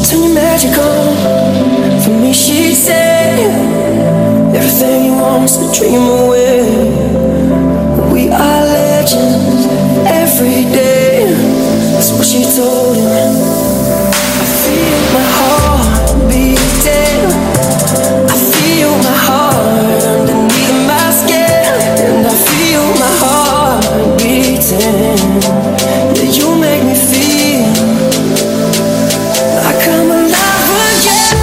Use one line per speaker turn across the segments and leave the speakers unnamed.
Turn your magic on. For me, she'd say everything you want's to dream away. We are legends every day. That's what she told him. I feel my heart beating. I feel my heart underneath my skin, and I feel my heart beating. Yeah, you make me feel like I'm alive again.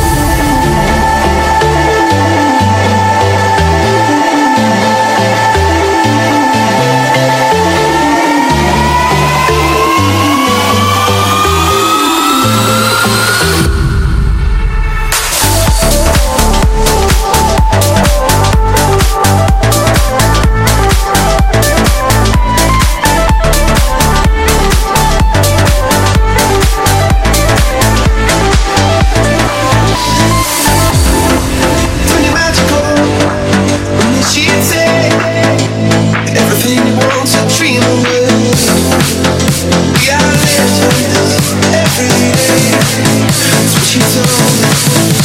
Everything you want to dream away. We are legends every day. That's what she told me.